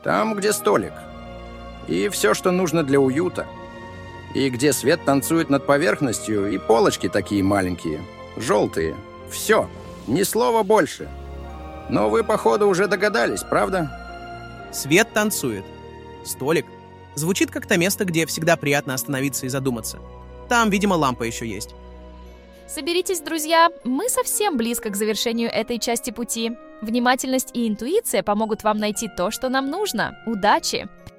Там, где столик. И все, что нужно для уюта. И где свет танцует над поверхностью, и полочки такие маленькие, желтые. Все, ни слова больше. Но вы, походу, уже догадались, правда? Свет танцует. Столик. Звучит как то место, где всегда приятно остановиться и задуматься. Там, видимо, лампа еще есть. Соберитесь, друзья, мы совсем близко к завершению этой части пути. Внимательность и интуиция помогут вам найти то, что нам нужно. Удачи!